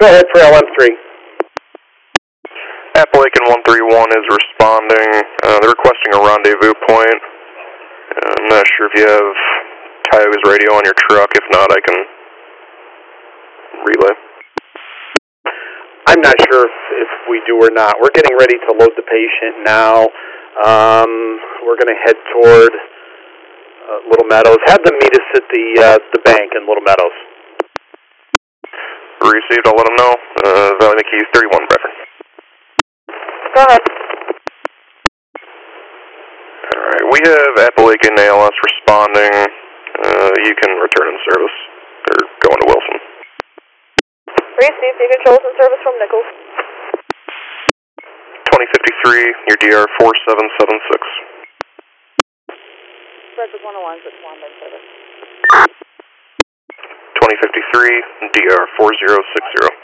Go ahead for LM3. Appalachian 131 is responding. They're requesting a rendezvous point. I'm not sure if you have Tioga's radio on your truck. If not, I can relay. I'm not sure if we do or not. We're getting ready to load the patient now. We're going to head toward Little Meadows. Have them meet us at the bank in Little Meadows. Received. I'll let them know. Valley McKees 31, Bradford. Go ahead. Alright, we have Appalachian ALS responding. You can return in service. They're going to Wilson. Received. You controls in service from Nichols. 2053, your DR 4776. Breakfast 101, 6-1 in service. 2053, DR 4060.